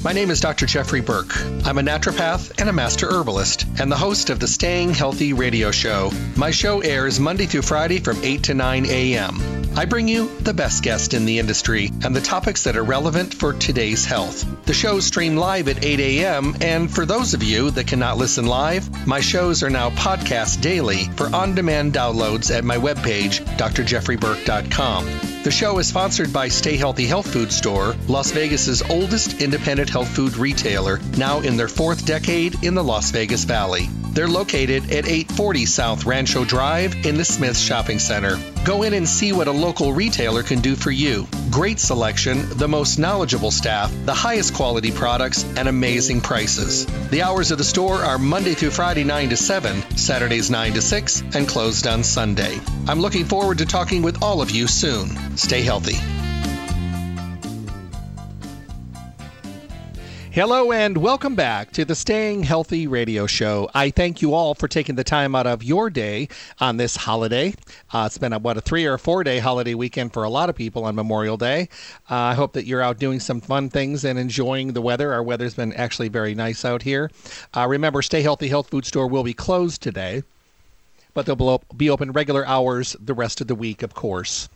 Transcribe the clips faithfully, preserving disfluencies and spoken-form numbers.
My name is Doctor Jeffrey Burke. I'm a naturopath and a master herbalist, and the host of the Staying Healthy radio show. My show airs Monday through Friday from eight to nine a.m. I bring you the best guest in the industry and the topics that are relevant for today's health. The shows stream live at eight a.m., and for those of you that cannot listen live, my shows are now podcast daily for on-demand downloads at my webpage, d r jeffrey burke dot com. The show is sponsored by Stay Healthy Health Food Store, Las Vegas's oldest independent health food retailer, now in their fourth decade in the Las Vegas Valley. They're located at eight forty South Rancho Drive in the Smith Shopping Center. Go in and see what a local retailer can do for you. Great selection, the most knowledgeable staff, the highest quality products, and amazing prices. The hours of the store are Monday through Friday nine to seven, Saturdays nine to six, and closed on Sunday. I'm looking forward to talking with all of you soon. Stay healthy. Hello and welcome back to the Staying Healthy radio show. I thank you all for taking the time out of your day on this holiday. Uh, it's been a, what, a three or four day holiday weekend for a lot of people on Memorial Day. Uh, I hope that you're out doing some fun things and enjoying the weather. Our weather's been actually very nice out here. Uh, remember, Stay Healthy Health Food Store will be closed today, but they'll be open regular hours the rest of the week, of course.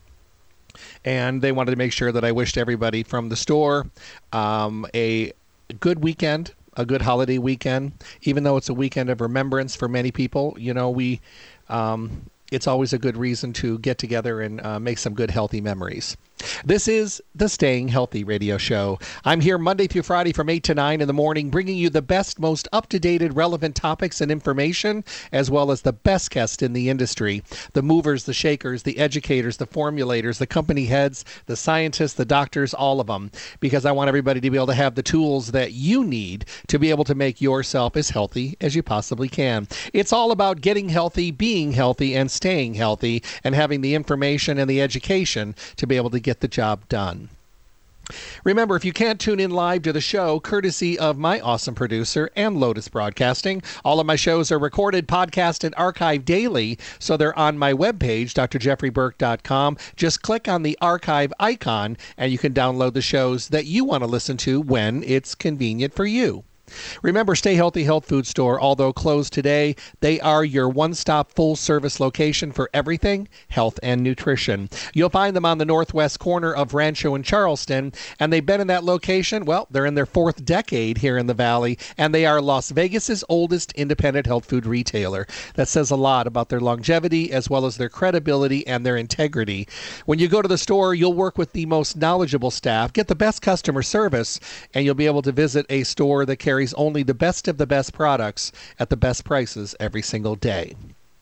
And they wanted to make sure that I wished everybody from the store um, a good weekend, a good holiday weekend, even though it's a weekend of remembrance for many people. You know, we, um, it's always a good reason to get together and uh, make some good, healthy memories. This is the Staying Healthy radio show. I'm here Monday through Friday from eight to nine in the morning, bringing you the best, most up-to-date, relevant topics and information, as well as the best guests in the industry, the movers, the shakers, the educators, the formulators, the company heads, the scientists, the doctors, all of them, because I want everybody to be able to have the tools that you need to be able to make yourself as healthy as you possibly can. It's all about getting healthy, being healthy, and staying healthy, and having the information and the education to be able to get get the job done. Remember, if you can't tune in live to the show, courtesy of my awesome producer and Lotus Broadcasting, all of my shows are recorded, podcast, and archived daily, so they're on my webpage, d r jeffrey burke dot com. Just click on the archive icon, and you can download the shows that you want to listen to when it's convenient for you. Remember, Stay Healthy Health Food Store, although closed today, they are your one-stop full-service location for everything health and nutrition. You'll find them on the northwest corner of Rancho and Charleston, and they've been in that location, well, they're in their fourth decade here in the Valley, and they are Las Vegas's oldest independent health food retailer. That says a lot about their longevity as well as their credibility and their integrity. When you go to the store, you'll work with the most knowledgeable staff, get the best customer service, and you'll be able to visit a store that carries only the best of the best products at the best prices every single day.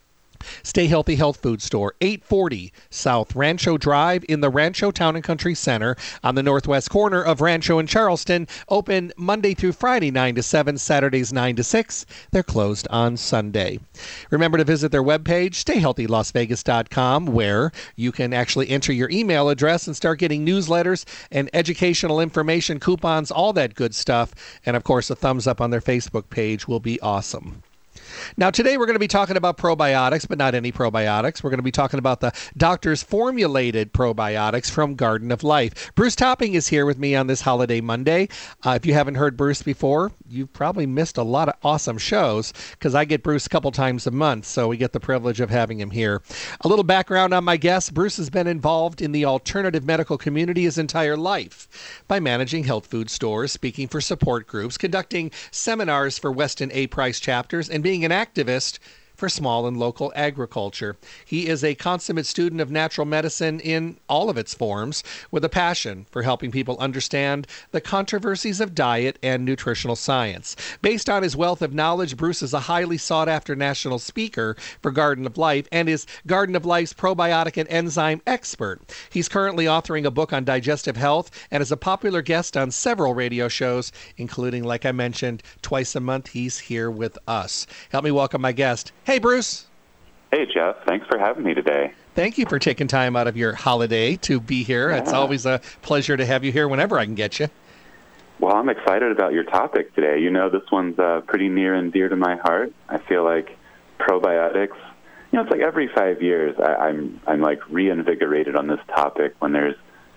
Stay Healthy Health Food Store, eight forty South Rancho Drive in the Rancho Town and Country Center on the northwest corner of Rancho and Charleston. Open Monday through Friday, nine to seven, Saturdays, nine to six. They're closed on Sunday. Remember to visit their webpage, stay healthy las vegas dot com, where you can actually enter your email address and start getting newsletters and educational information, coupons, all that good stuff. And, of course, a thumbs up on their Facebook page will be awesome. Now, today we're going to be talking about probiotics, but not any probiotics. We're going to be talking about the doctor's formulated probiotics from Garden of Life. Bruce Topping is here with me on this holiday Monday. Uh, if you haven't heard Bruce before, you've probably missed a lot of awesome shows because I get Bruce a couple times a month, so we get the privilege of having him here. A little background on my guest. Bruce has been involved in the alternative medical community his entire life by managing health food stores, speaking for support groups, conducting seminars for Weston A. Price chapters, and being an activist for small and local agriculture. He is a consummate student of natural medicine in all of its forms, with a passion for helping people understand the controversies of diet and nutritional science. Based on his wealth of knowledge, Bruce is a highly sought-after national speaker for Garden of Life and is Garden of Life's probiotic and enzyme expert. He's currently authoring a book on digestive health and is a popular guest on several radio shows, including, like I mentioned, twice a month he's here with us. Help me welcome my guest. Hey, Bruce. Hey, Jeff. Thanks for having me today. Thank you for taking time out of your holiday to be here. Yeah. It's always a pleasure to have you here whenever I can get you. Well, I'm excited about your topic today. You know, this one's uh, pretty near and dear to my heart. I feel like probiotics, you know, it's like every five years I, I'm, I'm like reinvigorated on this topic when there's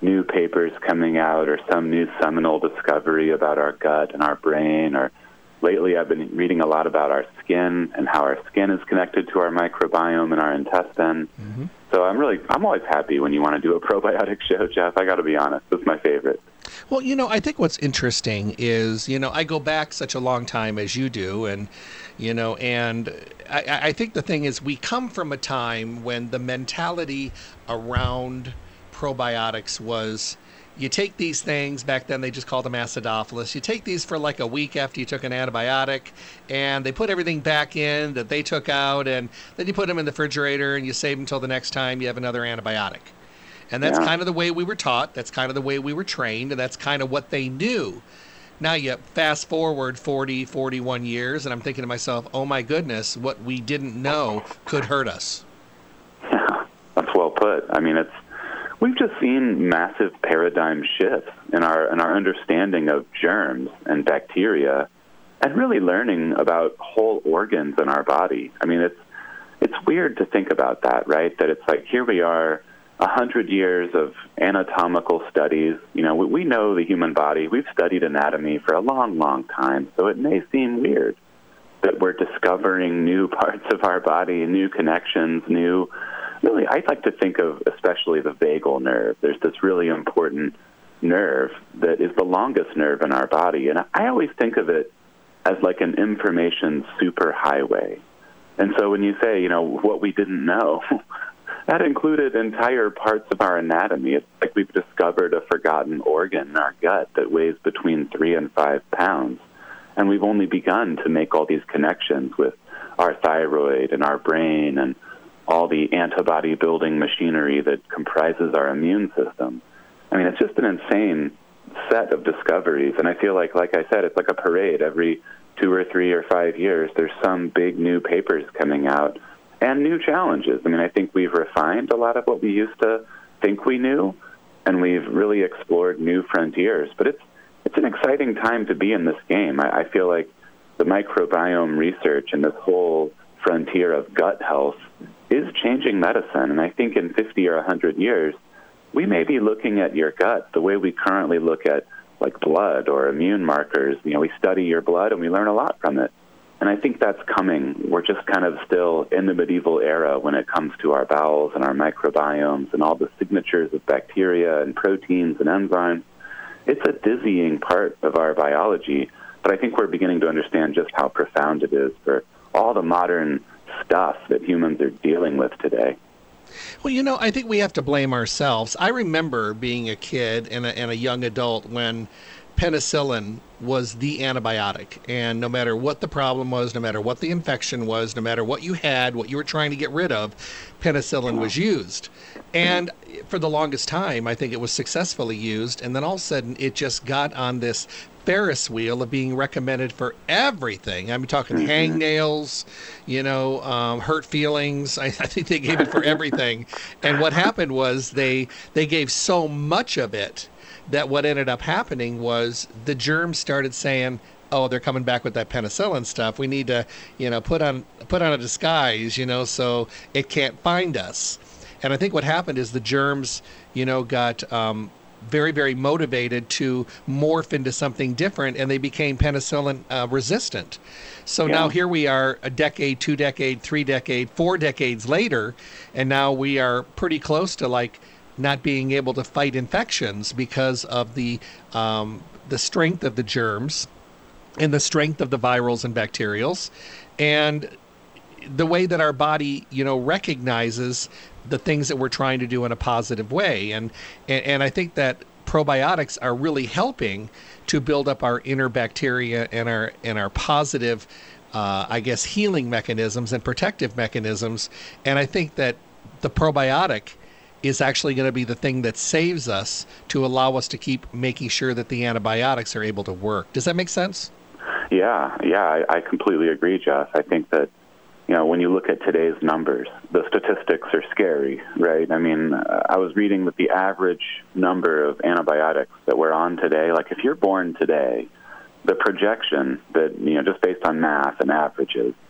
new papers coming out or some new seminal discovery about our gut and our brain. Or lately I've been reading a lot about our skin and how our skin is connected to our microbiome and our intestine. Mm-hmm. So I'm really, I'm always happy when you want to do a probiotic show, Jeff. I got to be honest, it's my favorite. Well, you know, I think what's interesting is, you know, I go back such a long time as you do, and, you know, and I, I think the thing is we come from a time when the mentality around probiotics was, you take these things, back then they just called them acidophilus, you take these for like a week after you took an antibiotic, and they put everything back in that they took out, and then you put them in the refrigerator and you save them until the next time you have another antibiotic. And that's yeah. kind of the way we were taught, that's kind of the way we were trained, and that's kind of what they knew. Now you fast forward forty, forty-one years, and I'm thinking to myself, oh my goodness, what we didn't know could hurt us. Yeah, that's well put. I mean, it's we've just seen massive paradigm shifts in our in our understanding of germs and bacteria, and really learning about whole organs in our body. I mean, it's it's weird to think about that, right? That it's like, here we are, a hundred years of anatomical studies. You know, we, we know the human body. We've studied anatomy for a long, long time, so it may seem weird that we're discovering new parts of our body, new connections, new... Really, I like to think of especially the vagal nerve. There's this really important nerve that is the longest nerve in our body, and I always think of it as like an information superhighway. And so when you say, you know, what we didn't know... that included entire parts of our anatomy. It's like we've discovered a forgotten organ in our gut that weighs between three and five pounds. And we've only begun to make all these connections with our thyroid and our brain and all the antibody-building machinery that comprises our immune system. I mean, it's just an insane set of discoveries. And I feel like, like I said, it's like a parade. Every two or three or five years, there's some big new papers coming out and new challenges. I mean, I think we've refined a lot of what we used to think we knew, and we've really explored new frontiers. But it's it's an exciting time to be in this game. I, I feel like the microbiome research and this whole frontier of gut health is changing medicine. And I think in fifty or one hundred years, we may be looking at your gut the way we currently look at, like, blood or immune markers. You know, we study your blood and we learn a lot from it. And I think that's coming. We're just kind of still in the medieval era when it comes to our bowels and our microbiomes and all the signatures of bacteria and proteins and enzymes. It's a dizzying part of our biology, but I think we're beginning to understand just how profound it is for all the modern stuff that humans are dealing with today. Well, you know, I think we have to blame ourselves. I remember being a kid and a, and a young adult when penicillin was the antibiotic, and no matter what the problem was, no matter what the infection was, no matter what you had, what you were trying to get rid of, penicillin was used. And for the longest time, I think it was successfully used, and then all of a sudden it just got on this Ferris wheel of being recommended for everything. I'm talking hangnails, you know, um, hurt feelings. I, I think they gave it for everything. And what happened was they they gave so much of it that what ended up happening was the germs started saying, oh, they're coming back with that penicillin stuff. We need to, you know, put on put on a disguise, you know, so it can't find us. And I think what happened is the germs, you know, got um, very, very motivated to morph into something different, and they became penicillin uh, resistant. So yeah. Now here we are a decade, two decade, three decade, four decades later, and now we are pretty close to like not being able to fight infections because of the um, the strength of the germs and the strength of the virals and bacterials, and the way that our body, you know, recognizes the things that we're trying to do in a positive way. And, and, and I think that probiotics are really helping to build up our inner bacteria and our, and our positive, uh, I guess, healing mechanisms and protective mechanisms. And I think that the probiotic is actually going to be the thing that saves us to allow us to keep making sure that the antibiotics are able to work. Does that make sense? Yeah, yeah, I, I completely agree, Jeff. I think that, you know, when you look at today's numbers, the statistics are scary, right? I mean, uh, I was reading that the average number of antibiotics that we're on today, like if you're born today, the projection that, you know, just based on math and averages,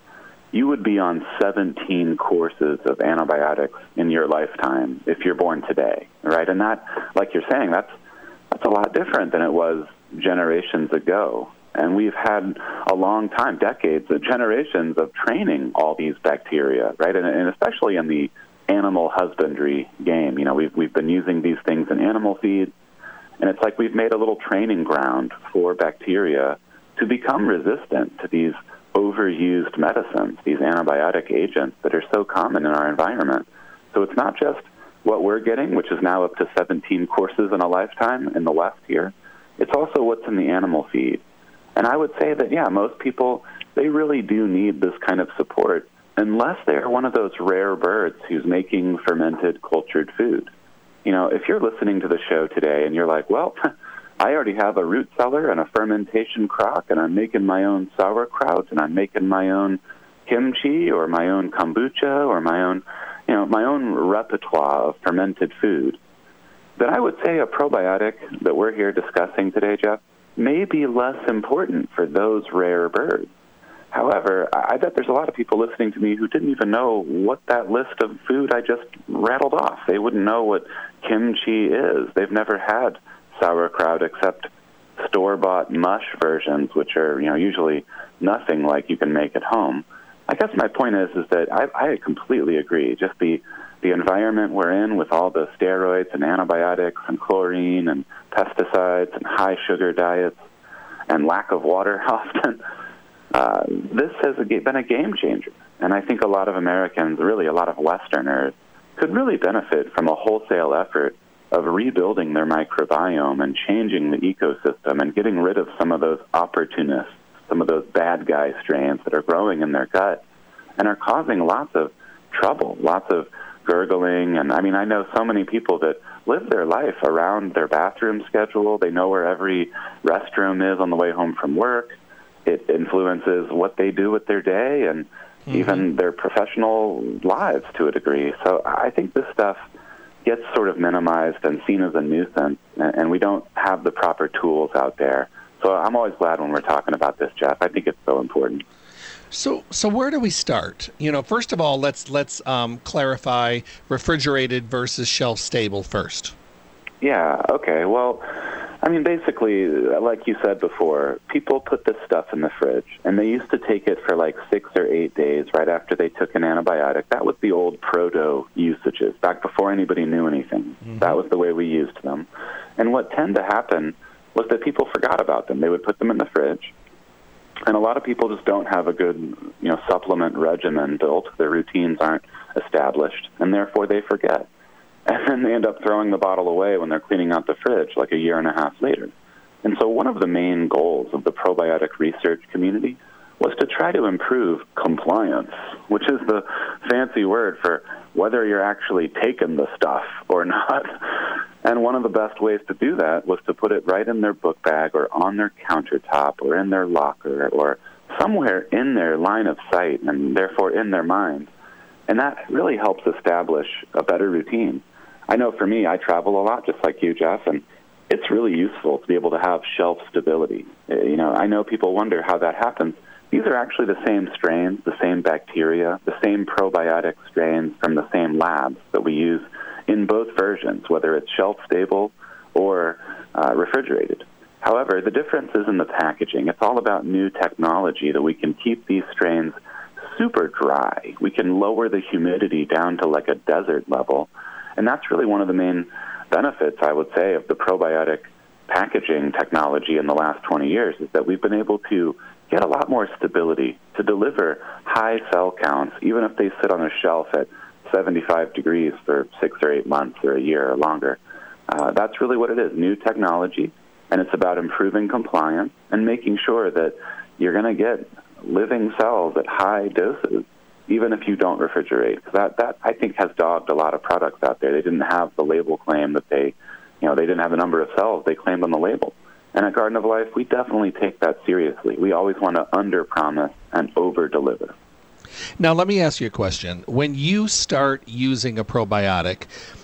you would be on seventeen courses of antibiotics in your lifetime if you're born today, right? And that, like you're saying, that's that's a lot different than it was generations ago. And we've had a long time, decades, of generations of training all these bacteria, right? And, and especially in the animal husbandry game. You know, we've, we've been using these things in animal feed, and it's like we've made a little training ground for bacteria to become resistant to these overused medicines, these antibiotic agents that are so common in our environment. So it's not just what we're getting, which is now up to seventeen courses in a lifetime in the West here. It's also what's in the animal feed. And I would say that, yeah, most people, they really do need this kind of support unless they're one of those rare birds who's making fermented, cultured food. You know, if you're listening to the show today and you're like, well, I already have a root cellar and a fermentation crock, and I'm making my own sauerkraut, and I'm making my own kimchi or my own kombucha or my own, you know, my own repertoire of fermented food, then I would say a probiotic that we're here discussing today, Jeff, may be less important for those rare birds. However, I bet there's a lot of people listening to me who didn't even know what that list of food I just rattled off. They wouldn't know what kimchi is. They've never had sauerkraut except store-bought mush versions, which are, you know, usually nothing like you can make at home. I guess my point is is that I, I completely agree. Just the the environment we're in with all the steroids and antibiotics and chlorine and pesticides and high sugar diets and lack of water often, uh, this has been a game changer. And I think a lot of Americans, really a lot of Westerners, could really benefit from a wholesale effort of rebuilding their microbiome and changing the ecosystem and getting rid of some of those opportunists, some of those bad guy strains that are growing in their gut and are causing lots of trouble, lots of gurgling. And I mean, I know so many people that live their life around their bathroom schedule. They know where every restroom is on the way home from work. It influences what they do with their day and mm-hmm. even their professional lives to a degree. So I think this stuff gets sort of minimized and seen as a nuisance, and we don't have the proper tools out there. So I'm always glad when we're talking about this, Jeff. I think it's so important. So, so where do we start? You know, first of all, let's let's um, clarify refrigerated versus shelf stable first. Yeah. Okay. Well, I mean, basically, like you said before, people put this stuff in the fridge, and they used to take it for like six or eight days right after they took an antibiotic. That was the old proto usages, back before anybody knew anything. Mm-hmm. That was the way we used them. And what tended to happen was that people forgot about them. They would put them in the fridge, and a lot of people just don't have a good, you know, supplement regimen built. Their routines aren't established, and therefore they forget. And then they end up throwing the bottle away when they're cleaning out the fridge like a year and a half later. And so one of the main goals of the probiotic research community was to try to improve compliance, which is the fancy word for whether you're actually taking the stuff or not. And one of the best ways to do that was to put it right in their book bag or on their countertop or in their locker or somewhere in their line of sight and therefore in their mind. And that really helps establish a better routine. I know for me, I travel a lot, just like you, Jeff, and it's really useful to be able to have shelf stability. You know, I know people wonder how that happens. These are actually the same strains, the same bacteria, the same probiotic strains from the same labs that we use in both versions, whether it's shelf-stable or uh, refrigerated. However, the difference is in the packaging. It's all about new technology that we can keep these strains super dry. We can lower the humidity down to like a desert level. And that's really one of the main benefits, I would say, of the probiotic packaging technology in the last twenty years, is that we've been able to get a lot more stability to deliver high cell counts, even if they sit on a shelf at seventy-five degrees for six or eight months or a year or longer. Uh, that's really what it is, new technology, and it's about improving compliance and making sure that you're going to get living cells at high doses, even if you don't refrigerate. That, that I think, has dogged a lot of products out there. They didn't have the label claim that they, you know, they didn't have the number of cells they claimed on the label. And at Garden of Life, we definitely take that seriously. We always want to under-promise and over-deliver. Now, let me ask you a question. When you start using a probiotic,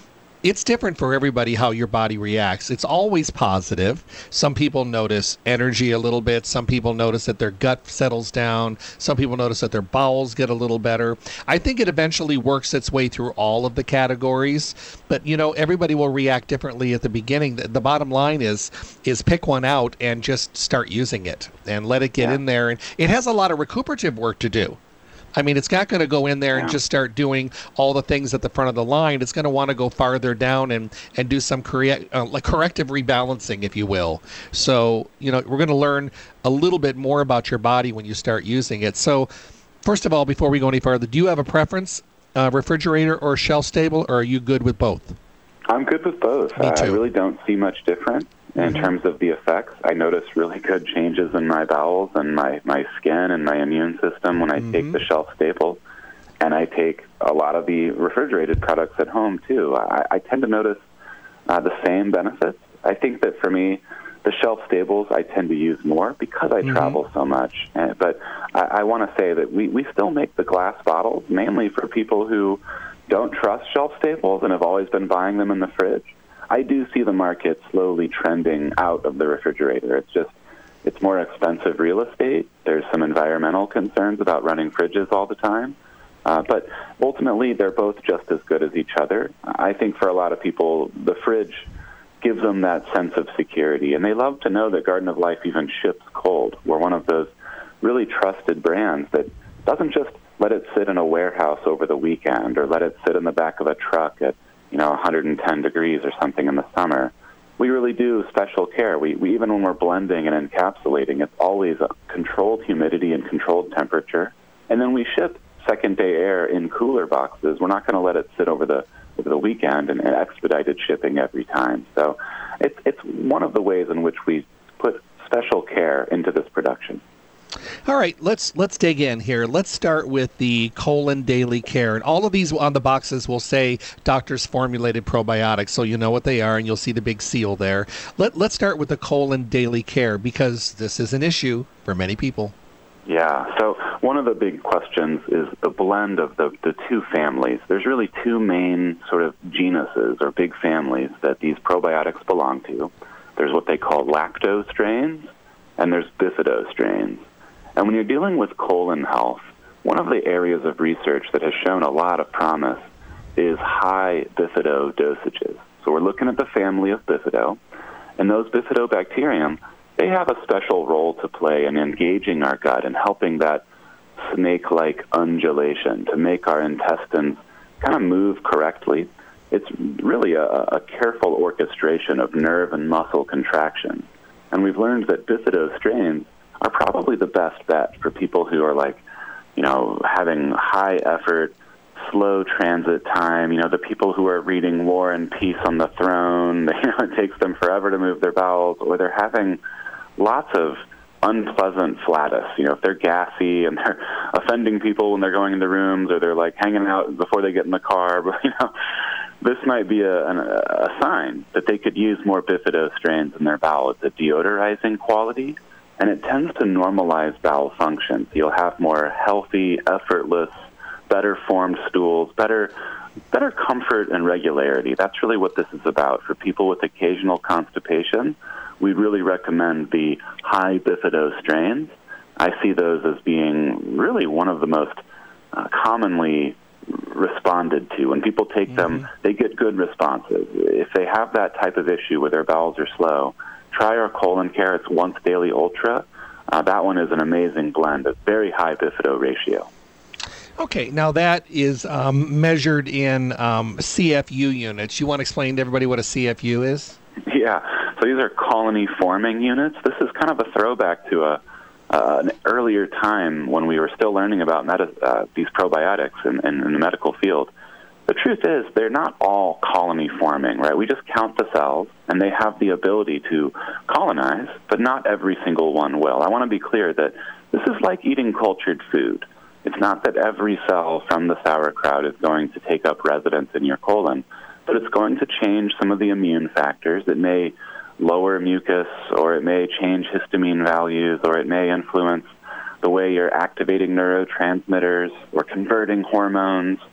it's different for everybody how your body reacts. It's always positive. Some people notice energy a little bit. Some people notice that their gut settles down. Some people notice that their bowels get a little better. I think it eventually works its way through all of the categories. But, you know, everybody will react differently at the beginning. The, the bottom line is is pick one out and just start using it and let it get yeah. in there. And it has a lot of recuperative work to do. I mean, it's not going to go in there yeah. and just start doing all the things at the front of the line. It's going to want to go farther down and, and do some correct, uh, like corrective rebalancing, if you will. So, you know, we're going to learn a little bit more about your body when you start using it. So, first of all, before we go any further, do you have a preference, uh, refrigerator or shelf stable, or are you good with both? I'm good with both. Me too. I really don't see much different in Mm-hmm. terms of the effects. I notice really good changes in my bowels and my, my skin and my immune system when I Mm-hmm. take the shelf stable. And I take a lot of the refrigerated products at home, too. I, I tend to notice uh, the same benefits. I think that for me, the shelf stables I tend to use more because I mm-hmm. travel so much. Uh, but I, I want to say that we, we still make the glass bottles, mainly for people who don't trust shelf staples and have always been buying them in the fridge. I do see the market slowly trending out of the refrigerator. It's just, it's more expensive real estate. There's some environmental concerns about running fridges all the time. Uh, but ultimately, they're both just as good as each other. I think for a lot of people, the fridge gives them that sense of security. And they love to know that Garden of Life even ships cold. We're one of those really trusted brands that doesn't just let it sit in a warehouse over the weekend or let it sit in the back of a truck at, you know, one hundred ten degrees or something in the summer. We really do special care. We, we even when we're blending and encapsulating, it's always a controlled humidity and controlled temperature. And then we ship second-day air in cooler boxes. We're not going to let it sit over the over the weekend and, and expedited shipping every time. So it's it's one of the ways in which we put special care into this production. All right, let's let's dig in here. Let's start with the Colon Daily Care. And all of these on the boxes will say doctor's formulated probiotics, so you know what they are, and you'll see the big seal there. Let, let's start with the Colon Daily Care, because this is an issue for many people. Yeah, so one of the big questions is the blend of the, the two families. There's really two main sort of genuses or big families that these probiotics belong to. There's what they call lacto strains, and there's bifido strains. And when you're dealing with colon health, one of the areas of research that has shown a lot of promise is high bifido dosages. So we're looking at the family of bifido, and those bifidobacterium, they have a special role to play in engaging our gut and helping that snake-like undulation to make our intestines kind of move correctly. It's really a, a careful orchestration of nerve and muscle contraction. And we've learned that bifido strains are probably the best bet for people who are like, you know, having high effort, slow transit time, you know, the people who are reading War and Peace on the Throne, you know, it takes them forever to move their bowels, or they're having lots of unpleasant flatus, you know, if they're gassy and they're offending people when they're going into rooms, or they're like hanging out before they get in the car, but, you know, this might be a, an, a sign that they could use more bifido strains in their bowel. It's a deodorizing quality, and it tends to normalize bowel function. So you'll have more healthy, effortless, better-formed stools, better better comfort and regularity. That's really what this is about. For people with occasional constipation, we really recommend the high bifido strains. I see those as being really one of the most uh, commonly responded to. When people take mm-hmm. them, they get good responses. If they have that type of issue where their bowels are slow, try our colon care. It's Once Daily Ultra. Uh, that one is an amazing blend, a very high bifido ratio. Okay, now that is um, measured in um, C F U units. You want to explain to everybody what a C F U is? Yeah, so these are colony-forming units. This is kind of a throwback to a uh, an earlier time when we were still learning about meta, uh, these probiotics in, in, in the medical field. The truth is, they're not all colony-forming, right? We just count the cells, and they have the ability to colonize, but not every single one will. I want to be clear that this is like eating cultured food. It's not that every cell from the sauerkraut is going to take up residence in your colon, but it's going to change some of the immune factors. It may lower mucus, or it may change histamine values, or it may influence the way you're activating neurotransmitters or converting hormones.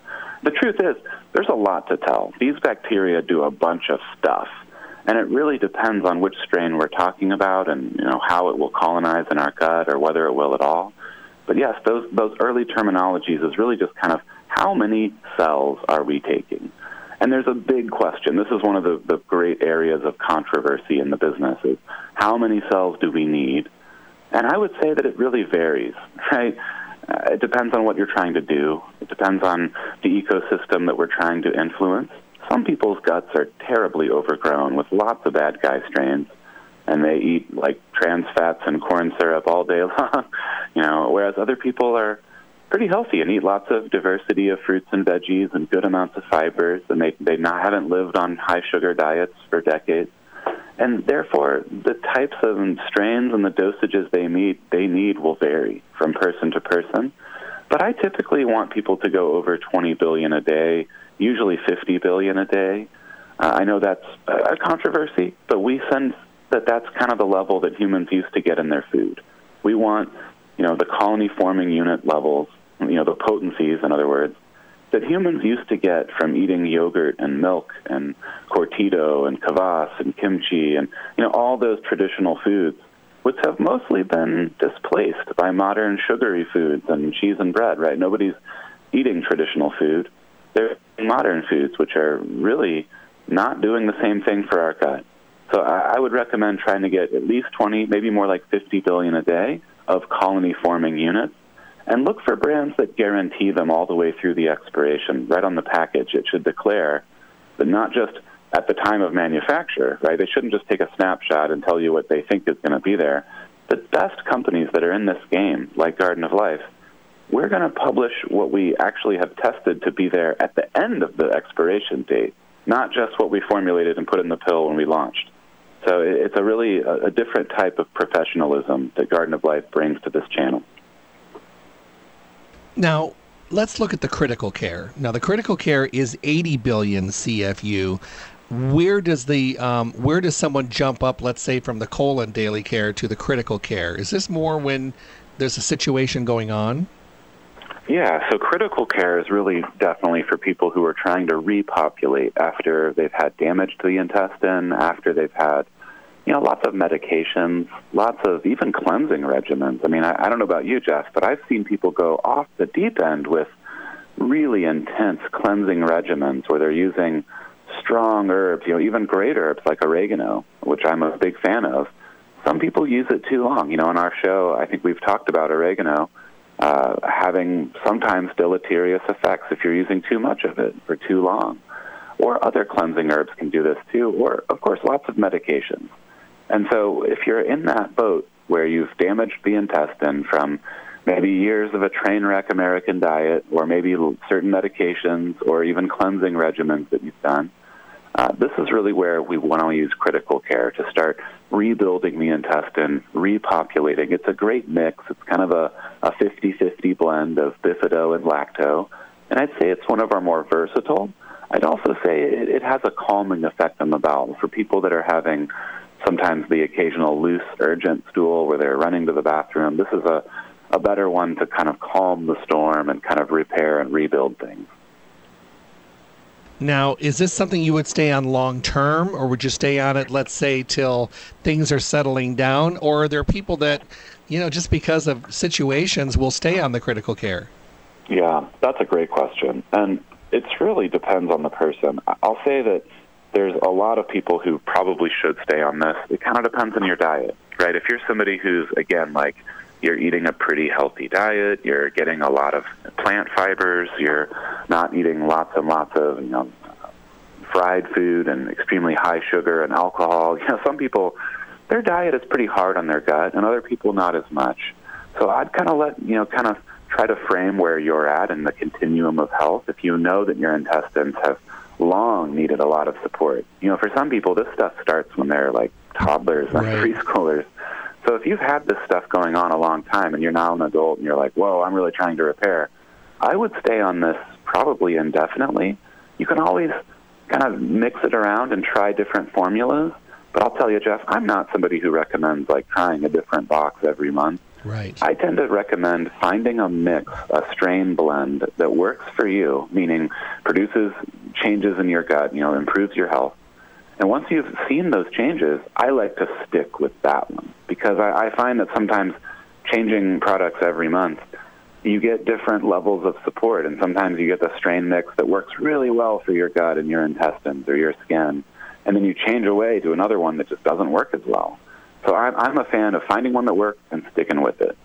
the truth is, there's a lot to tell. These bacteria do a bunch of stuff, and it really depends on which strain we're talking about and, you know, how it will colonize in our gut or whether it will at all. But yes, those those early terminologies is really just kind of how many cells are we taking? And there's a big question. This is one of the, the great areas of controversy in the business is how many cells do we need? And I would say that it really varies, right? Uh, it depends on what you're trying to do. It depends on the ecosystem that we're trying to influence. Some people's guts are terribly overgrown with lots of bad guy strains, and they eat like trans fats and corn syrup all day long, you know, whereas other people are pretty healthy and eat lots of diversity of fruits and veggies and good amounts of fibers, and they they not haven't lived on high sugar diets for decades. And therefore, the types of strains and the dosages they need they need will vary from person to person. But I typically want people to go over twenty billion a day, usually fifty billion a day. Uh, I know that's a controversy, but we sense that that's kind of the level that humans used to get in their food. We want, you know, the colony-forming unit levels, you know, the potencies, in other words, that humans used to get from eating yogurt and milk and cortito and kvass and kimchi and, you know, all those traditional foods, which have mostly been displaced by modern sugary foods and cheese and bread, right? Nobody's eating traditional food. They're eating modern foods, which are really not doing the same thing for our gut. So I would recommend trying to get at least twenty, maybe more like fifty billion a day of colony-forming units, and look for brands that guarantee them all the way through the expiration. Right on the package, it should declare that not just at the time of manufacture, right? They shouldn't just take a snapshot and tell you what they think is going to be there. The best companies that are in this game, like Garden of Life, we're going to publish what we actually have tested to be there at the end of the expiration date, not just what we formulated and put in the pill when we launched. So it's a really a, a different type of professionalism that Garden of Life brings to this channel. Now, let's look at the critical care. Now, the critical care is eighty billion C F U. Where does the um, where does someone jump up, let's say, from the colon daily care to the critical care? Is this more when there's a situation going on? Yeah, so critical care is really definitely for people who are trying to repopulate after they've had damage to the intestine, after they've had, you know, lots of medications, lots of even cleansing regimens. I mean, I, I don't know about you, Jeff, but I've seen people go off the deep end with really intense cleansing regimens where they're using strong herbs, you know, even great herbs like oregano, which I'm a big fan of. Some people use it too long. You know, in our show, I think we've talked about oregano uh, having sometimes deleterious effects if you're using too much of it for too long. Or other cleansing herbs can do this too, or, of course, lots of medications. And so if you're in that boat where you've damaged the intestine from maybe years of a train wreck American diet, or maybe certain medications, or even cleansing regimens that you've done, uh, this is really where we want to use critical care to start rebuilding the intestine, repopulating. It's a great mix. It's kind of a, a fifty-fifty blend of bifido and lacto. And I'd say it's one of our more versatile. I'd also say it, it has a calming effect on the bowel for people that are having sometimes the occasional loose, urgent stool where they're running to the bathroom. This is a, a better one to kind of calm the storm and kind of repair and rebuild things. Now, is this something you would stay on long term, or would you stay on it, let's say, till things are settling down? Or are there people that, you know, just because of situations will stay on the critical care? Yeah, that's a great question. And it really depends on the person. I'll say that there's a lot of people who probably should stay on this. It kind of depends on your diet, right? If you're somebody who's, again, like you're eating a pretty healthy diet, you're getting a lot of plant fibers, you're not eating lots and lots of, you know, fried food and extremely high sugar and alcohol. You know, some people, their diet is pretty hard on their gut, and other people not as much. So I'd kind of let, you know, kind of try to frame where you're at in the continuum of health. If you know that your intestines have long needed a lot of support. You know, for some people, this stuff starts when they're like toddlers and right. preschoolers. So if you've had this stuff going on a long time and you're now an adult and you're like, whoa, I'm really trying to repair, I would stay on this probably indefinitely. You can always kind of mix it around and try different formulas. But I'll tell you, Jeff, I'm not somebody who recommends like trying a different box every month. Right. I tend to recommend finding a mix, a strain blend that works for you, meaning produces changes in your gut, you know, improves your health. And once you've seen those changes, I like to stick with that one because I, I find that sometimes changing products every month, you get different levels of support, and sometimes you get the strain mix that works really well for your gut and your intestines or your skin, and then you change away to another one that just doesn't work as well. So I'm, I'm a fan of finding one that works and sticking with it.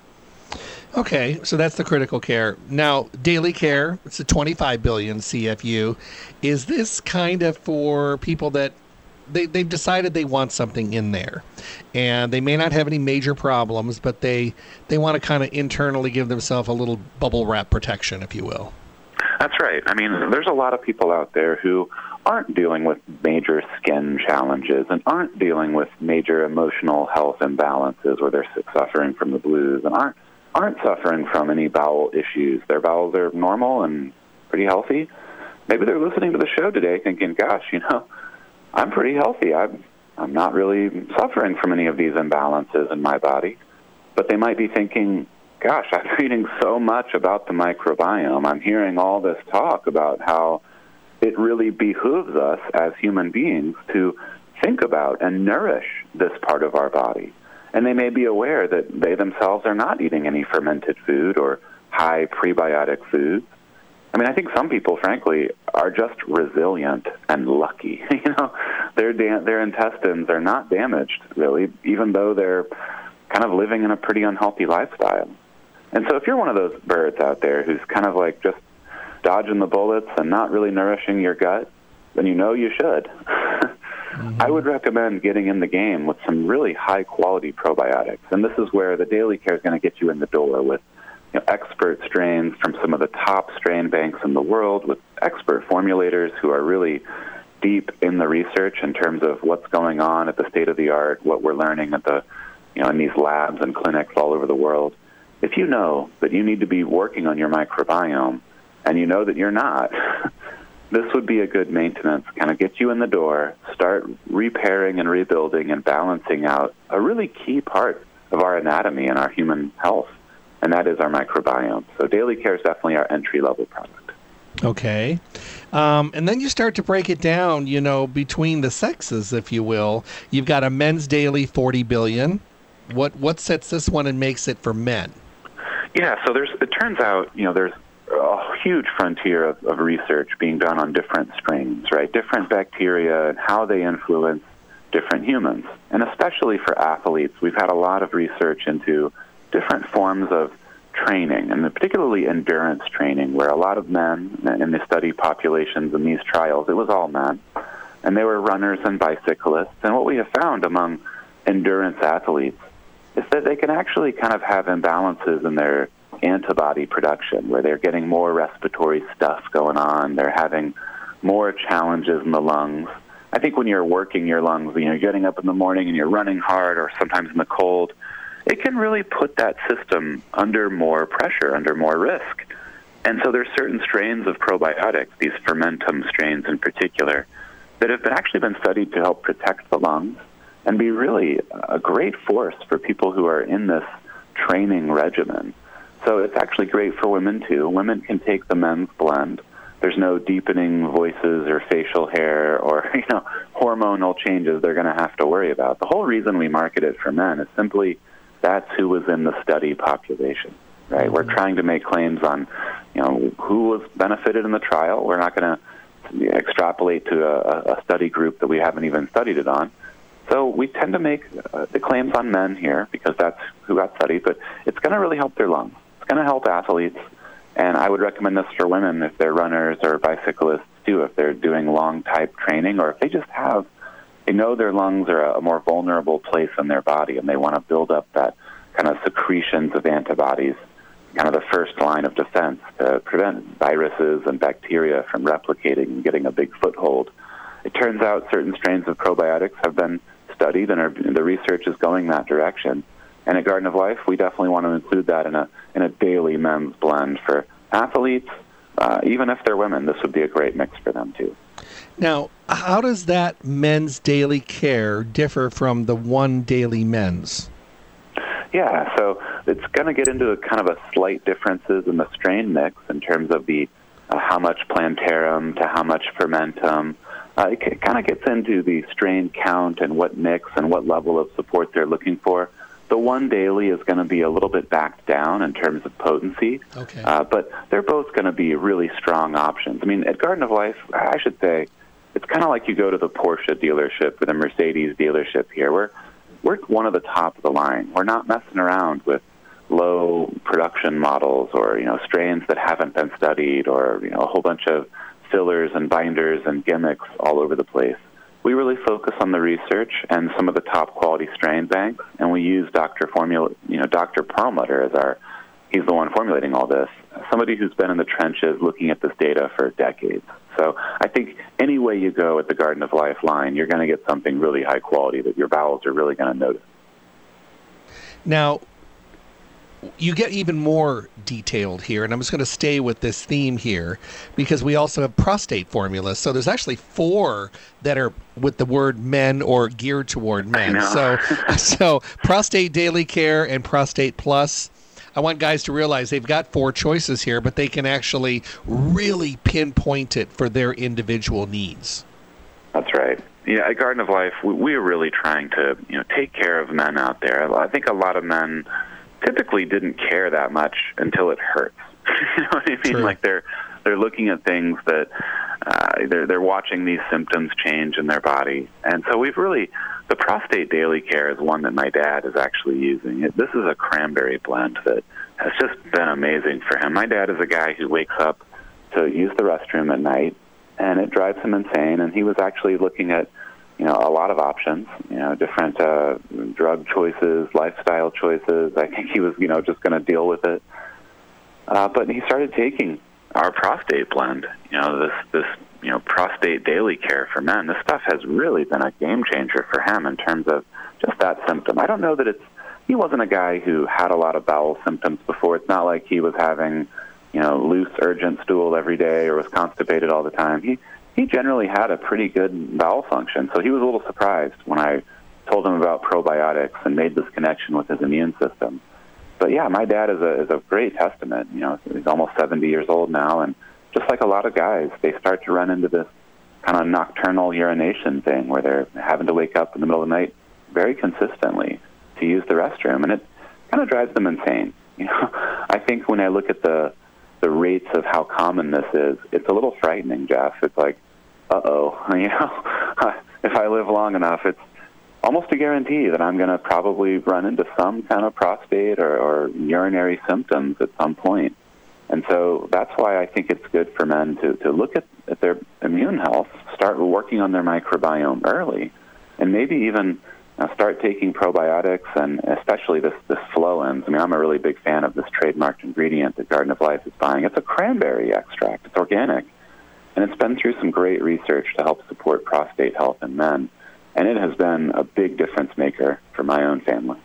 Okay, so that's the critical care. Now, daily care, it's a twenty-five billion C F U. Is this kind of for people that they, they've decided they want something in there, and they may not have any major problems, but they, they want to kind of internally give themselves a little bubble wrap protection, if you will? That's right. I mean, there's a lot of people out there who aren't dealing with major skin challenges and aren't dealing with major emotional health imbalances where they're suffering from the blues and aren't aren't suffering from any bowel issues. Their bowels are normal and pretty healthy. Maybe they're listening to the show today thinking, gosh, you know, I'm pretty healthy. I'm, I'm not really suffering from any of these imbalances in my body. But they might be thinking, gosh, I'm reading so much about the microbiome. I'm hearing all this talk about how it really behooves us as human beings to think about and nourish this part of our body. And they may be aware that they themselves are not eating any fermented food or high prebiotic foods. I mean, I think some people, frankly, are just resilient and lucky. You know, their da- their intestines are not damaged, really, even though they're kind of living in a pretty unhealthy lifestyle. And so if you're one of those birds out there who's kind of like just dodging the bullets and not really nourishing your gut, then you know you should. Mm-hmm. I would recommend getting in the game with some really high-quality probiotics. And this is where the daily care is going to get you in the door with you know, expert strains from some of the top strain banks in the world, with expert formulators who are really deep in the research in terms of what's going on at the state-of-the-art, what we're learning at the, you know, in these labs and clinics all over the world. If you know that you need to be working on your microbiome and you know that you're not, this would be a good maintenance, kind of get you in the door, start repairing and rebuilding and balancing out a really key part of our anatomy and our human health, and that is our microbiome. So daily care is definitely our entry-level product. Okay. Um, and then you start to break it down, you know, between the sexes, if you will. You've got a men's daily forty billion. What what sets this one and makes it for men? Yeah, so there's it turns out, you know, there's a huge frontier of, of research being done on different strains, right? Different bacteria and how they influence different humans. And especially for athletes, we've had a lot of research into different forms of training, and particularly endurance training, where a lot of men in the study populations in these trials, it was all men, and they were runners and bicyclists. And what we have found among endurance athletes is that they can actually kind of have imbalances in their antibody production, where they're getting more respiratory stuff going on. They're having more challenges in the lungs. I think when you're working your lungs, you know, you're getting up in the morning and you're running hard, or sometimes in the cold, it can really put that system under more pressure, under more risk. And so there's certain strains of probiotics, these fermentum strains in particular, that have been actually been studied to help protect the lungs and be really a great force for people who are in this training regimen. So it's actually great for women, too. Women can take the men's blend. There's no deepening voices or facial hair or, you know, hormonal changes they're going to have to worry about. The whole reason we market it for men is simply that's who was in the study population, right? We're trying to make claims on, you know, who was benefited in the trial. We're not going to extrapolate to a, a study group that we haven't even studied it on. So we tend to make uh, the claims on men here because that's who got studied, but it's going to really help their lungs. It's going to help athletes, and I would recommend this for women if they're runners or bicyclists too, if they're doing long-type training, or if they just have, they know their lungs are a more vulnerable place in their body and they want to build up that kind of secretions of antibodies, kind of the first line of defense to prevent viruses and bacteria from replicating and getting a big foothold. It turns out certain strains of probiotics have been studied, and are, the research is going that direction. And at Garden of Life, we definitely want to include that in a in a daily men's blend for athletes. Uh, even if they're women, this would be a great mix for them, too. Now, how does that men's daily care differ from the one daily men's? Yeah, so it's going to get into a kind of a slight differences in the strain mix in terms of the uh, how much plantarum to how much fermentum. Uh, it c- kind of gets into the strain count and what mix and what level of support they're looking for. The one daily is going to be a little bit backed down in terms of potency, okay. uh, but they're both going to be really strong options. I mean, at Garden of Life, I should say, it's kind of like you go to the Porsche dealership or the Mercedes dealership here. We're, we're one of the top of the line. We're not messing around with low production models or, you know, strains that haven't been studied or, you know, a whole bunch of fillers and binders and gimmicks all over the place. We really focus on the research and some of the top quality strain banks, and we use Doctor Formula, you know, Doctor Perlmutter as our, he's the one formulating all this, somebody who's been in the trenches looking at this data for decades. So I think any way you go at the Garden of Life line, you're going to get something really high quality that your bowels are really going to notice. Now, you get even more detailed here, and I'm just going to stay with this theme here because we also have prostate formulas. So there's actually four that are with the word men or geared toward men. So, so prostate daily care and prostate plus. I want guys to realize they've got four choices here, but they can actually really pinpoint it for their individual needs. That's right. Yeah, at Garden of Life, we, we're really trying to, you know, take care of men out there. I think a lot of men typically didn't care that much until it hurts. You know what I mean? True. Like they're they're looking at things that uh, they're they're watching these symptoms change in their body, and so we've really the prostate daily care is one that my dad is actually using. It, this is a cranberry blend that has just been amazing for him. My dad is a guy who wakes up to use the restroom at night, and it drives him insane. And he was actually looking at, you know, a lot of options, you know, different uh, drug choices, lifestyle choices. I think he was, you know, just going to deal with it. Uh, but he started taking our prostate blend, you know, this, this, you know, prostate daily care for men. This stuff has really been a game changer for him in terms of just that symptom. I don't know that it's, he wasn't a guy who had a lot of bowel symptoms before. It's not like he was having, you know, loose urgent stool every day or was constipated all the time. He, He generally had a pretty good bowel function, so he was a little surprised when I told him about probiotics and made this connection with his immune system. But yeah, my dad is a is a great testament. You know, he's almost seventy years old now, and just like a lot of guys, they start to run into this kind of nocturnal urination thing where they're having to wake up in the middle of the night very consistently to use the restroom, and it kind of drives them insane. You know, I think when I look at the the rates of how common this is, it's a little frightening, Jeff. It's like, uh-oh, you know, if I live long enough, it's almost a guarantee that I'm going to probably run into some kind of prostate or, or urinary symptoms at some point. And so that's why I think it's good for men to, to look at, at their immune health, start working on their microbiome early, and maybe even uh, start taking probiotics, and especially this, this Floens. I mean, I'm a really big fan of this trademarked ingredient that Garden of Life is buying. It's a cranberry extract. It's organic. And it's been through some great research to help support prostate health in men. And it has been a big difference maker for my own family.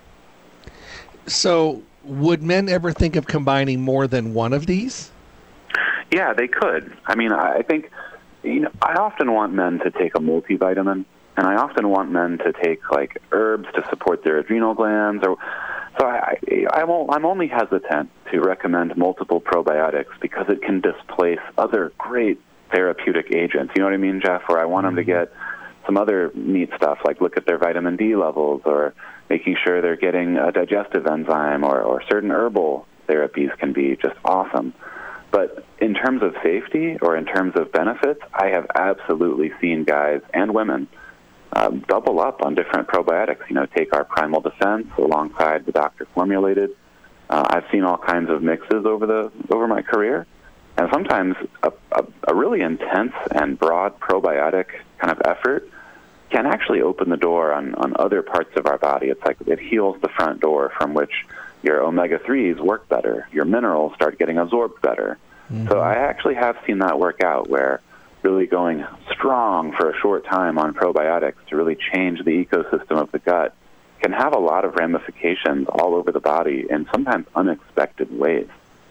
So would men ever think of combining more than one of these? Yeah, they could. I mean, I think, you know, I often want men to take a multivitamin, and I often want men to take, like, herbs to support their adrenal glands. Or So I, I, I'm only hesitant to recommend multiple probiotics because it can displace other great therapeutic agents. You know what I mean, Jeff? Where I want them to get some other neat stuff, like look at their vitamin D levels or making sure they're getting a digestive enzyme, or, or certain herbal therapies can be just awesome. But in terms of safety or in terms of benefits, I have absolutely seen guys and women um, double up on different probiotics. You know, take our Primal Defense alongside the doctor formulated. Uh, I've seen all kinds of mixes over the over my career. And sometimes a, a, a really intense and broad probiotic kind of effort can actually open the door on, on other parts of our body. It's like it heals the front door from which your omega threes work better. Your minerals start getting absorbed better. Mm-hmm. So I actually have seen that work out, where really going strong for a short time on probiotics to really change the ecosystem of the gut can have a lot of ramifications all over the body in sometimes unexpected ways.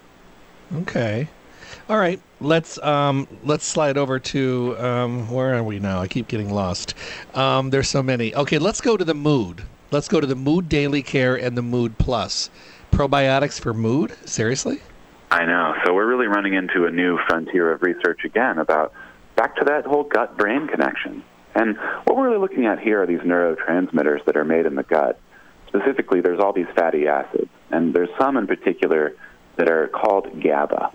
Okay. All right, let's um, let's slide over to um, where are we now? I keep getting lost. Um, there's so many. Okay, let's go to the mood. Let's go to the Mood Daily Care and the Mood Plus. Probiotics for mood? Seriously? I know. So we're really running into a new frontier of research again about back to that whole gut-brain connection. And what we're really looking at here are these neurotransmitters that are made in the gut. Specifically, there's all these fatty acids, and there's some in particular that are called GABA.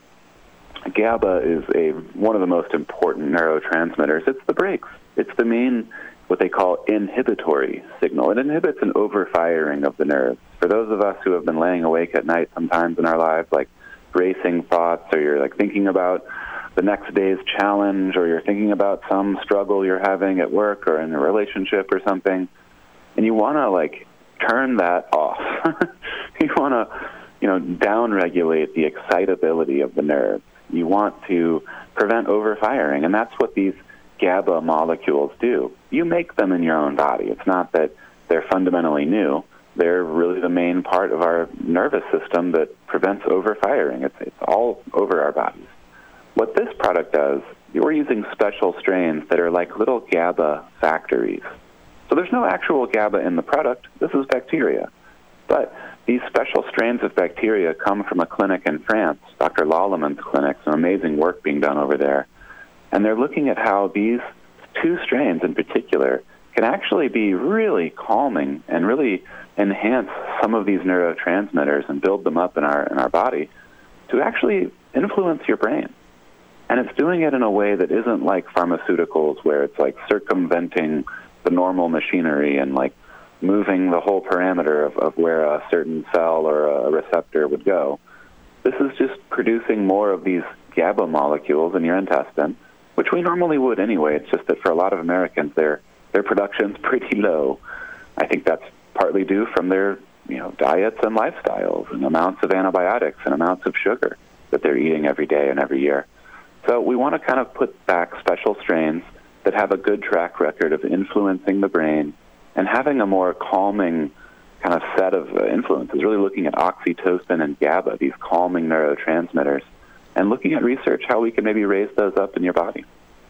GABA is a one of the most important neurotransmitters. It's the brakes. It's the main, what they call inhibitory signal. It inhibits an overfiring of the nerves. For those of us who have been laying awake at night sometimes in our lives, like racing thoughts, or you're like thinking about the next day's challenge, or you're thinking about some struggle you're having at work or in a relationship or something, and you want to like turn that off. You want to, you know, downregulate the excitability of the nerves. You want to prevent overfiring, and that's what these GABA molecules do. You make them in your own body. It's not that they're fundamentally new. They're really the main part of our nervous system that prevents overfiring. It's, it's all over our bodies. What this product does, we're using special strains that are like little GABA factories. So there's no actual GABA in the product. This is bacteria. But these special strains of bacteria come from a clinic in France, Doctor Lallemand's clinic, some amazing work being done over there. And they're looking at how these two strains in particular can actually be really calming and really enhance some of these neurotransmitters and build them up in our in our body to actually influence your brain. And it's doing it in a way that isn't like pharmaceuticals, where it's like circumventing the normal machinery and like moving the whole parameter of, of where a certain cell or a receptor would go. This is just producing more of these GABA molecules in your intestine, which we normally would anyway. It's just that for a lot of Americans, their their production's pretty low. I think that's partly due from their, you know, diets and lifestyles and amounts of antibiotics and amounts of sugar that they're eating every day and every year. So we want to kind of put back special strains that have a good track record of influencing the brain and having a more calming kind of set of uh, influences, really looking at oxytocin and GABA, these calming neurotransmitters, and looking at research how we can maybe raise those up in your body.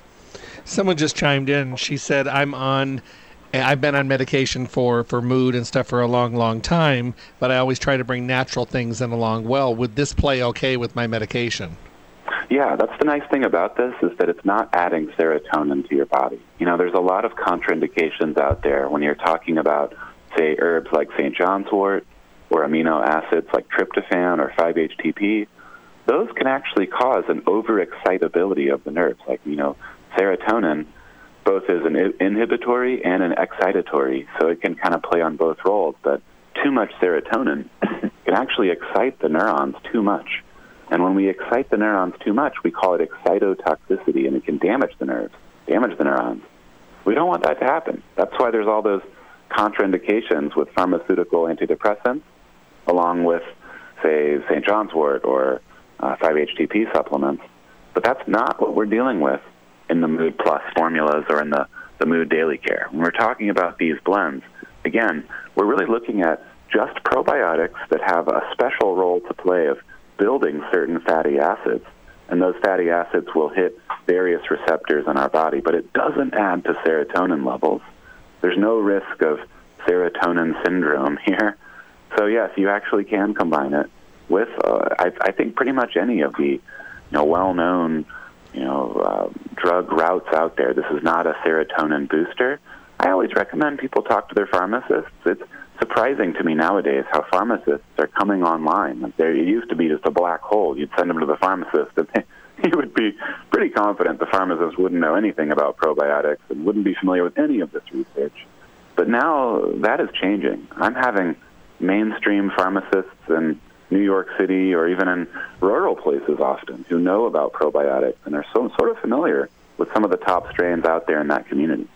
Someone just chimed in. She said, I'm on, I've been on medication for, for mood and stuff for a long, long time, but I always try to bring natural things in along well. Would this play okay with my medication? Yeah, that's the nice thing about this, is that it's not adding serotonin to your body. You know, there's a lot of contraindications out there when you're talking about, say, herbs like Saint John's wort or amino acids like tryptophan or five H T P. Those can actually cause an overexcitability of the nerves. Like, you know, serotonin both is an inhibitory and an excitatory, so it can kind of play on both roles. But too much serotonin can actually excite the neurons too much. And when we excite the neurons too much, we call it excitotoxicity, and it can damage the nerves, damage the neurons. We don't want that to happen. That's why there's all those contraindications with pharmaceutical antidepressants, along with, say, Saint John's wort or uh, five H T P supplements. But that's not what we're dealing with in the Mood Plus formulas or in the, the Mood Daily Care. When we're talking about these blends, again, we're really looking at just probiotics that have a special role to play of building certain fatty acids, and those fatty acids will hit various receptors in our body, but it doesn't add to serotonin levels. There's no risk of serotonin syndrome here. So yes, you actually can combine it with, uh, I, I think, pretty much any of the, you know, well-known, you know, uh, drug routes out there. This is not a serotonin booster. I always recommend people talk to their pharmacists. It's surprising to me nowadays how pharmacists are coming online. Like, there, it used to be just a black hole. You'd send them to the pharmacist, and they, you would be pretty confident the pharmacist wouldn't know anything about probiotics and wouldn't be familiar with any of this research. But now that is changing. I'm having mainstream pharmacists in New York City or even in rural places often who know about probiotics and are so sort of familiar with some of the top strains out there in that community.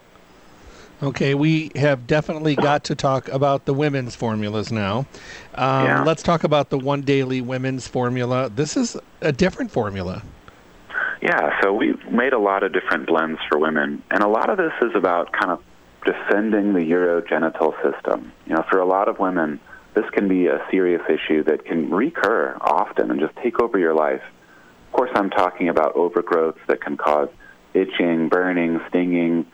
Okay, we have definitely got to talk about the women's formulas now. Um, yeah. Let's talk about the One Daily Women's Formula. This is a different formula. Yeah, so we've made a lot of different blends for women, and a lot of this is about kind of defending the urogenital system. You know, for a lot of women, this can be a serious issue that can recur often and just take over your life. Of course, I'm talking about overgrowths that can cause itching, burning, stinging,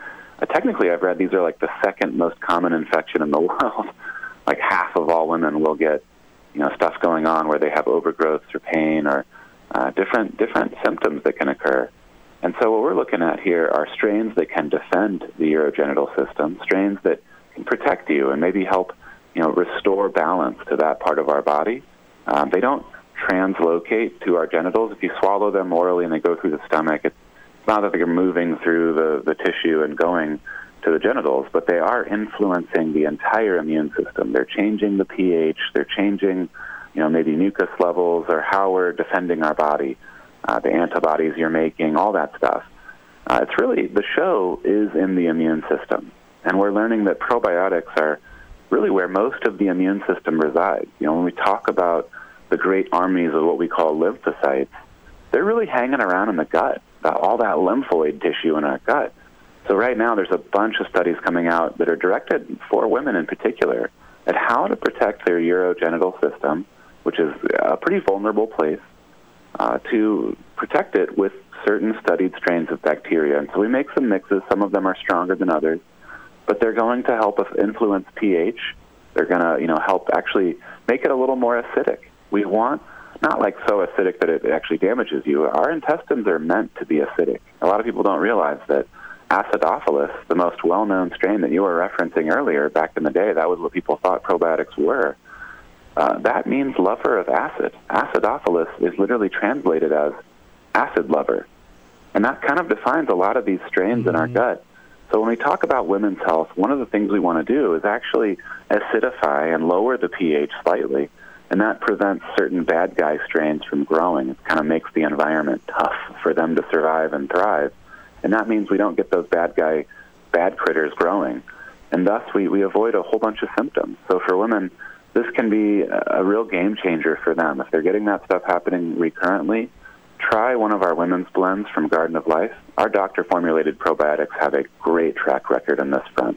Uh, technically, I've read these are like the second most common infection in the world. Like half of all women will get, you know, stuff going on where they have overgrowths or pain or uh, different different symptoms that can occur. And so what we're looking at here are strains that can defend the urogenital system, strains that can protect you and maybe help, you know, restore balance to that part of our body. Um, they don't translocate to our genitals. If you swallow them orally and they go through the stomach, it's not that they're moving through the, the tissue and going to the genitals, but they are influencing the entire immune system. They're changing the pH. They're changing, you know, maybe mucus levels or how we're defending our body, uh, the antibodies you're making, all that stuff. Uh, it's really, the show is in the immune system. And we're learning that probiotics are really where most of the immune system resides. You know, when we talk about the great armies of what we call lymphocytes, they're really hanging around in the gut, all that lymphoid tissue in our gut. So right now there's a bunch of studies coming out that are directed for women in particular at how to protect their urogenital system, which is a pretty vulnerable place, uh, to protect it with certain studied strains of bacteria. And so we make some mixes. Some of them are stronger than others, but they're going to help us influence pH. They're going to, you know, help actually make it a little more acidic. We want not like so acidic that it actually damages you. Our intestines are meant to be acidic. A lot of people don't realize that Acidophilus, the most well-known strain that you were referencing earlier back in the day, that was what people thought probiotics were. Uh, that means lover of acid. Acidophilus is literally translated as acid lover. And that kind of defines a lot of these strains mm-hmm. in our gut. So when we talk about women's health, one of the things we want to do is actually acidify and lower the pH slightly. And that prevents certain bad guy strains from growing. It kind of makes the environment tough for them to survive and thrive. And that means we don't get those bad guy, bad critters growing. And thus we, we avoid a whole bunch of symptoms. So for women, this can be a, a real game changer for them. If they're getting that stuff happening recurrently, try one of our women's blends from Garden of Life. Our doctor-formulated probiotics have a great track record on this front.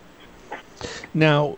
Now,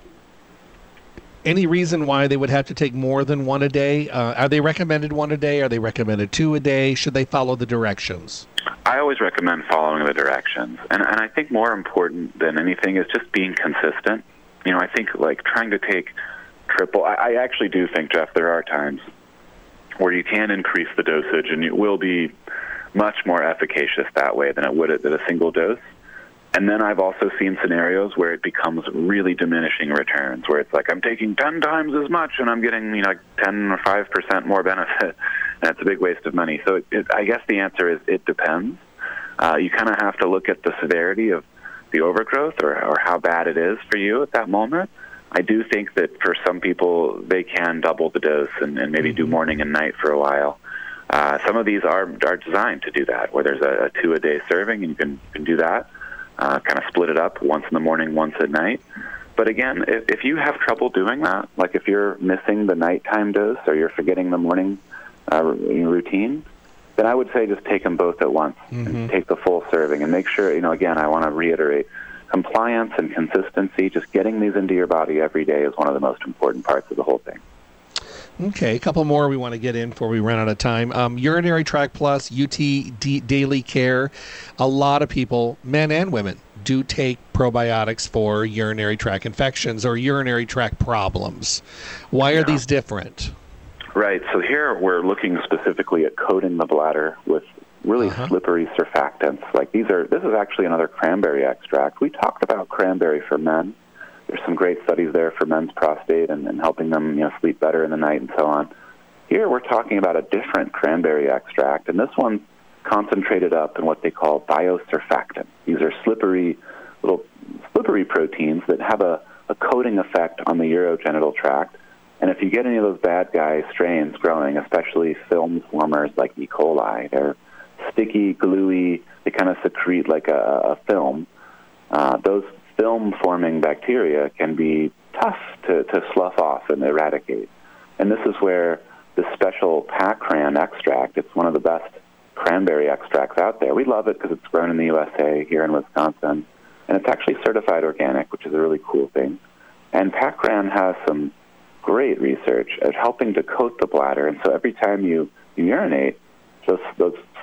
any reason why they would have to take more than one a day? Uh, are they recommended one a day? Are they recommended two a day? Should they follow the directions? I always recommend following the directions. And, and I think more important than anything is just being consistent. You know, I think like trying to take triple, I, I actually do think, Jeff, there are times where you can increase the dosage and it will be much more efficacious that way than it would at a single dose. And then I've also seen scenarios where it becomes really diminishing returns, where it's like I'm taking ten times as much and I'm getting, you know, ten or five percent more benefit. And it's a big waste of money. So it, it, I guess the answer is it depends. Uh, you kind of have to look at the severity of the overgrowth or, or how bad it is for you at that moment. I do think that for some people, they can double the dose and, and maybe do morning and night for a while. Uh, some of these are, are designed to do that, where there's a, a two-a-day serving and you can, can do that. Uh, kind of split it up once in the morning, once at night. But again, if, if you have trouble doing that, like if you're missing the nighttime dose or you're forgetting the morning uh, routine, then I would say just take them both at once mm-hmm. and take the full serving and make sure, you know, again, I want to reiterate, compliance and consistency, just getting these into your body every day is one of the most important parts of the whole thing. Okay, a couple more we want to get in before we run out of time. Um, Urinary Tract Plus, U T D Daily Care. A lot of people, men and women, do take probiotics for urinary tract infections or urinary tract problems. Why are yeah. these different? Right, so here we're looking specifically at coating the bladder with really uh-huh. slippery surfactants. Like these are, this is actually another cranberry extract. We talked about cranberry for men. There's some great studies there for men's prostate and, and helping them, you know, sleep better in the night and so on. Here we're talking about a different cranberry extract, and this one's concentrated up in what they call biosurfactant. These are slippery, little slippery proteins that have a, a coating effect on the urogenital tract. And if you get any of those bad guy strains growing, especially film formers like E. coli, they're sticky, gluey, they kind of secrete like a, a film. Uh, those film-forming bacteria can be tough to, to slough off and eradicate. And this is where the special Pacran extract, it's one of the best cranberry extracts out there. We love it because it's grown in the U S A, here in Wisconsin, and it's actually certified organic, which is a really cool thing. And Pacran has some great research at helping to coat the bladder, and so every time you, you urinate, those, those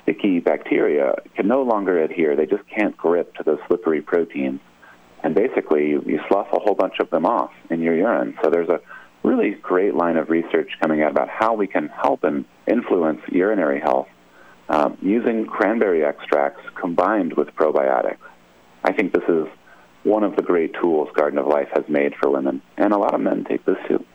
sticky bacteria can no longer adhere. They just can't grip to those slippery proteins. And basically, you, you slough a whole bunch of them off in your urine. So there's a really great line of research coming out about how we can help and influence urinary health um, using cranberry extracts combined with probiotics. I think this is one of the great tools Garden of Life has made for women, and a lot of men take this too.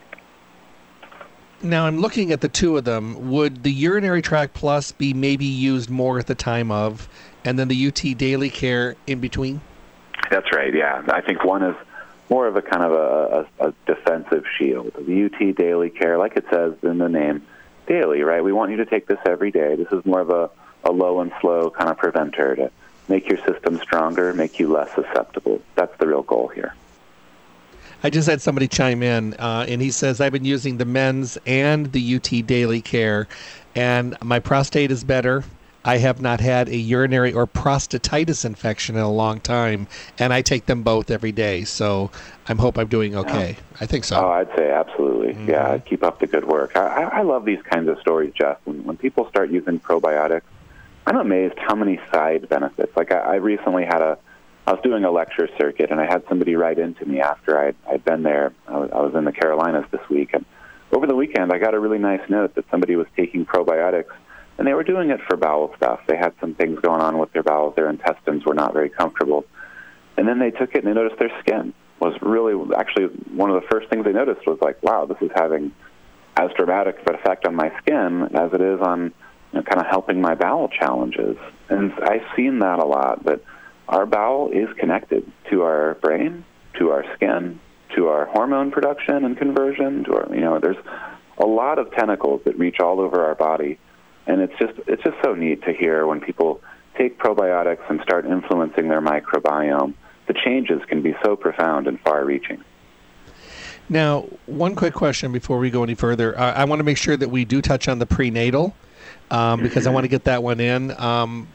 Now, I'm looking at the two of them. Would the Urinary Tract Plus be maybe used more at the time of, and then the U T Daily Care in between? That's right, yeah. I think one is more of a kind of a, a, a defensive shield. The U T Daily Care, like it says in the name, daily, right? We want you to take this every day. This is more of a, a low and slow kind of preventer to make your system stronger, make you less susceptible. That's the real goal here. I just had somebody chime in, uh, and he says, I've been using the men's and the U T Daily Care, and my prostate is better. I have not had a urinary or prostatitis infection in a long time, and I take them both every day, so I hope I'm doing okay. Yeah. I think so. Oh, I'd say absolutely. Mm-hmm. Yeah, keep up the good work. I, I love these kinds of stories, Jeff. When, when people start using probiotics, I'm amazed how many side benefits. Like I, I recently had a, I was doing a lecture circuit, and I had somebody write into me after I'd, I'd been there. I was, I was in the Carolinas this week, and over the weekend I got a really nice note that somebody was taking probiotics, and they were doing it for bowel stuff. They had some things going on with their bowels. Their intestines were not very comfortable. And then they took it, and they noticed their skin was really, actually, one of the first things they noticed was like, wow, this is having as dramatic of an effect on my skin as it is on, you know, kind of helping my bowel challenges. And I've seen that a lot, that our bowel is connected to our brain, to our skin, to our hormone production and conversion. To our, you know, there's a lot of tentacles that reach all over our body. And it's just it's just so neat to hear when people take probiotics and start influencing their microbiome. The changes can be so profound and far-reaching. Now, one quick question before we go any further. Uh, I want to make sure that we do touch on the prenatal um, because I want to get that one in. Um,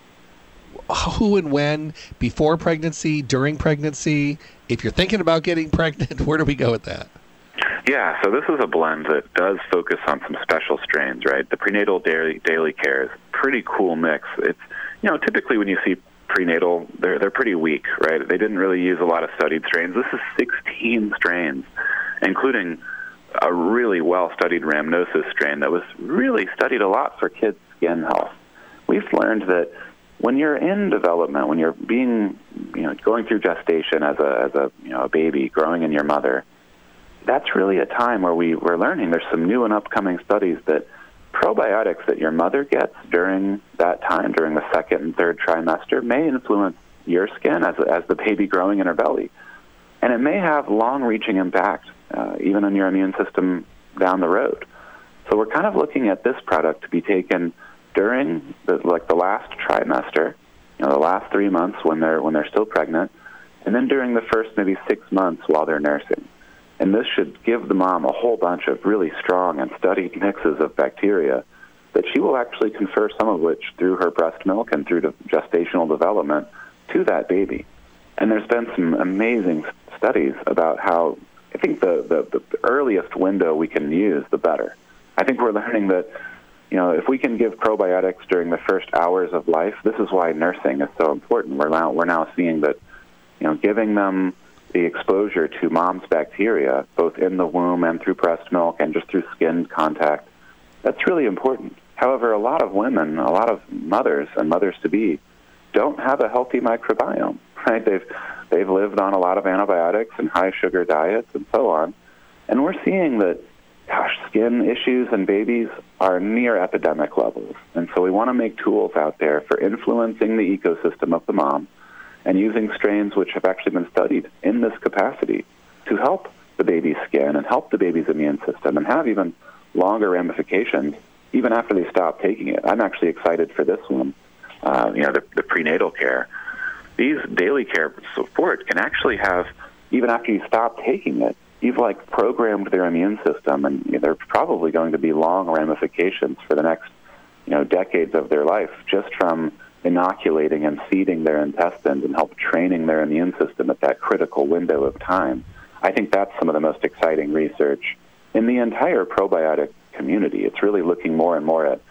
who and when, before pregnancy, during pregnancy, if you're thinking about getting pregnant, where do we go with that? Yeah, so this is a blend that does focus on some special strains, right? The prenatal daily, daily care is a pretty cool mix. It's, you know, typically when you see prenatal, they're they're pretty weak, right? They didn't really use a lot of studied strains. This is sixteen strains, including a really well-studied rhamnosus strain that was really studied a lot for kids' skin health. We've learned that when you're in development, when you're being, you know, going through gestation as a as a you know a baby growing in your mother, that's really a time where we, we're learning. There's some new and upcoming studies that probiotics that your mother gets during that time, during the second and third trimester, may influence your skin as as the baby growing in her belly. And it may have long-reaching impact, uh, even on your immune system down the road. So we're kind of looking at this product to be taken during the, like the last trimester, you know, the last three months when they're when they're still pregnant, and then during the first maybe six months while they're nursing. And this should give the mom a whole bunch of really strong and studied mixes of bacteria that she will actually confer, some of which through her breast milk and through the gestational development, to that baby. And there's been some amazing studies about how, I think the, the, the earliest window we can use, the better. I think we're learning that, you know, if we can give probiotics during the first hours of life, this is why nursing is so important. We're now, we're now seeing that, you know, giving them the exposure to mom's bacteria, both in the womb and through breast milk and just through skin contact, that's really important. However, a lot of women, a lot of mothers and mothers-to-be don't have a healthy microbiome, right? They've, they've lived on a lot of antibiotics and high-sugar diets and so on. And we're seeing that, gosh, skin issues in babies are near epidemic levels. And so we want to make tools out there for influencing the ecosystem of the mom and using strains which have actually been studied in this capacity to help the baby's skin and help the baby's immune system and have even longer ramifications even after they stop taking it. I'm actually excited for this one, uh, you know, the, the prenatal care. These daily care support can actually have, even after you stop taking it, you've like programmed their immune system, and you know, there's probably going to be long ramifications for the next, you know, decades of their life just from inoculating and seeding their intestines and help training their immune system at that critical window of time. I think that's some of the most exciting research in the entire probiotic community. It's really looking more and more at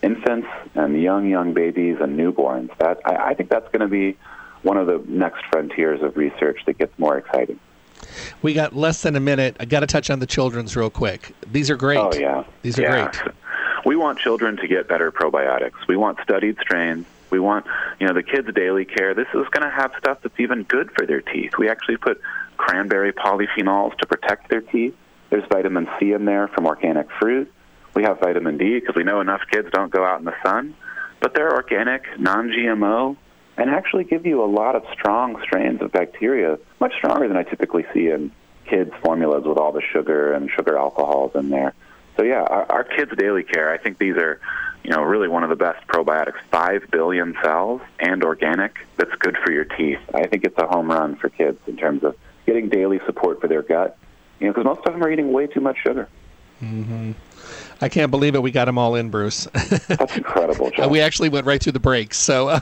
infants and young, young babies and newborns. That I, I think that's going to be one of the next frontiers of research that gets more exciting. We got less than a minute. I got to touch on the children's real quick. These are great. Oh, yeah. These are yeah. great. We want children to get better probiotics. We want studied strains. We want, you know, the kids' daily care. This is going to have stuff that's even good for their teeth. We actually put cranberry polyphenols to protect their teeth. There's vitamin C in there from organic fruit. We have vitamin D because we know enough kids don't go out in the sun. But they're organic, non-G M O, and actually give you a lot of strong strains of bacteria, much stronger than I typically see in kids' formulas with all the sugar and sugar alcohols in there. So, yeah, our, our kids' daily care, I think these are, you know, really one of the best probiotics. Five billion cells and organic, that's good for your teeth. I think it's a home run for kids in terms of getting daily support for their gut, you know, because most of them are eating way too much sugar. Mm-hmm. I can't believe it. We got them all in, Bruce. That's incredible, John. We actually went right through the breaks. So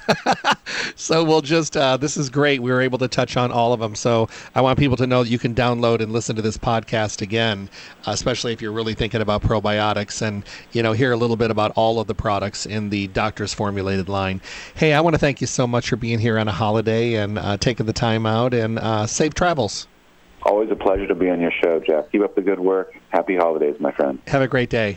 so we'll just, uh, this is great. We were able to touch on all of them. So I want people to know that you can download and listen to this podcast again, especially if you're really thinking about probiotics and, you know, hear a little bit about all of the products in the Doctor's Formulated line. Hey, I want to thank you so much for being here on a holiday and uh, taking the time out, and uh, safe travels. Always a pleasure to be on your show, Jeff. Keep up the good work. Happy holidays, my friend. Have a great day.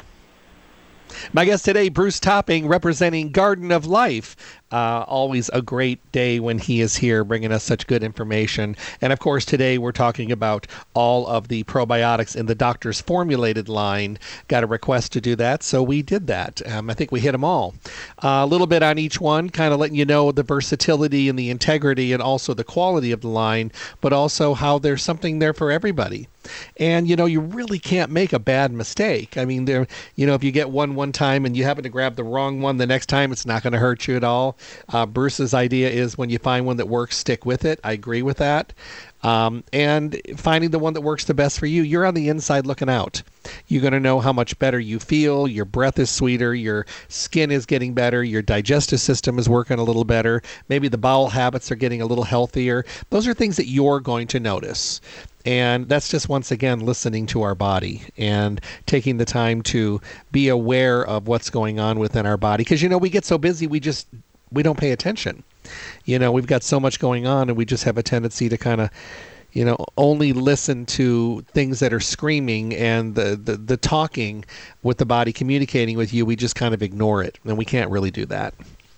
My guest today, Bruce Topping, representing Garden of Life. Uh, always a great day when he is here bringing us such good information. And, of course, today we're talking about all of the probiotics in the Doctor's Formulated line. Got a request to do that, so we did that. Um, I think we hit them all. Uh, a little bit on each one, kind of letting you know the versatility and the integrity and also the quality of the line, but also how there's something there for everybody. And, you know, you really can't make a bad mistake. I mean, there, you know, if you get one one time and you happen to grab the wrong one the next time, it's not going to hurt you at all. Uh, Bruce's idea is when you find one that works, stick with it. I agree with that. Um, and finding the one that works the best for you, you're on the inside looking out. You're going to know how much better you feel. Your breath is sweeter. Your skin is getting better. Your digestive system is working a little better. Maybe the bowel habits are getting a little healthier. Those are things that you're going to notice. And that's just, once again, listening to our body and taking the time to be aware of what's going on within our body. Because, you know, we get so busy, we just, we don't pay attention. You know, we've got so much going on, and we just have a tendency to kind of, you know, only listen to things that are screaming, and the, the, the talking with the body communicating with you, we just kind of ignore it. And we can't really do that.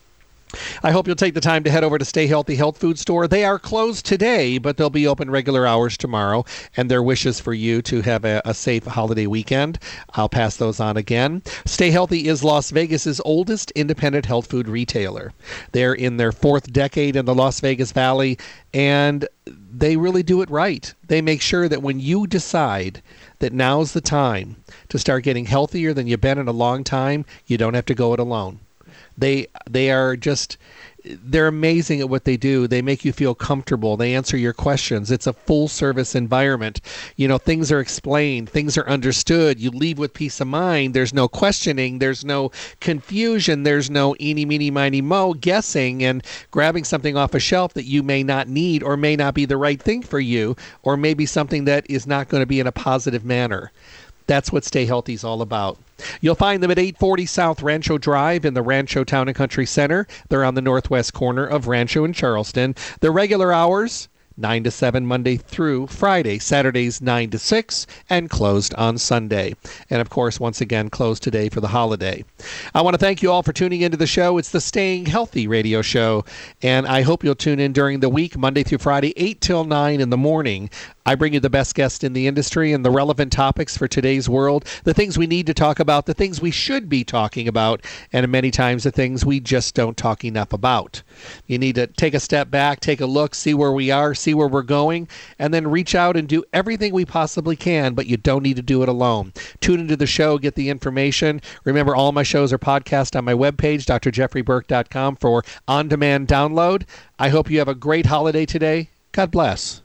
I hope you'll take the time to head over to Stay Healthy Health Food Store. They are closed today, but they'll be open regular hours tomorrow, and their wishes for you to have a, a safe holiday weekend. I'll pass those on again. Stay Healthy is Las Vegas's oldest independent health food retailer. They're in their fourth decade in the Las Vegas Valley, and they really do it right. They make sure that when you decide that now's the time to start getting healthier than you've been in a long time, you don't have to go it alone. They they are just, they're amazing at what they do. They make you feel comfortable. They answer your questions. It's a full-service environment. You know, things are explained. Things are understood. You leave with peace of mind. There's no questioning. There's no confusion. There's no eeny, meeny, miny, mo guessing and grabbing something off a shelf that you may not need or may not be the right thing for you, or maybe something that is not going to be in a positive manner. That's what Stay Healthy is all about. You'll find them at eight forty South Rancho Drive in the Rancho Town and Country Center. They're on the northwest corner of Rancho and Charleston. Their regular hours, nine to seven Monday through Friday, Saturdays nine to six, and closed on Sunday. And, of course, once again, closed today for the holiday. I want to thank you all for tuning into the show. It's the Staying Healthy radio show, and I hope you'll tune in during the week, Monday through Friday, eight till nine in the morning. I bring you the best guests in the industry and the relevant topics for today's world, the things we need to talk about, the things we should be talking about, and many times the things we just don't talk enough about. You need to take a step back, take a look, see where we are, see where we're going, and then reach out and do everything we possibly can, but you don't need to do it alone. Tune into the show, get the information. Remember, all my shows are podcast on my webpage, d r jeffrey burke dot com, for on-demand download. I hope you have a great holiday today. God bless.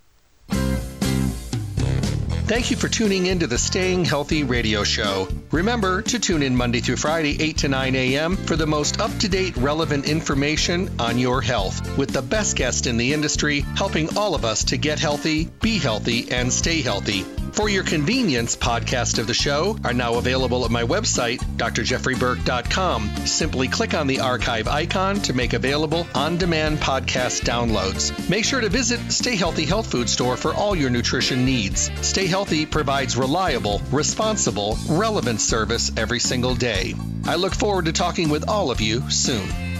Thank you for tuning in to the Staying Healthy radio show. Remember to tune in Monday through Friday, eight to nine a.m. for the most up-to-date, relevant information on your health, with the best guest in the industry helping all of us to get healthy, be healthy, and stay healthy. For your convenience, podcasts of the show are now available at my website, d r jeffrey burke dot com. Simply click on the archive icon to make available on-demand podcast downloads. Make sure to visit Stay Healthy Health Food Store for all your nutrition needs. Stay Healthy provides reliable, responsible, relevant service every single day. I look forward to talking with all of you soon.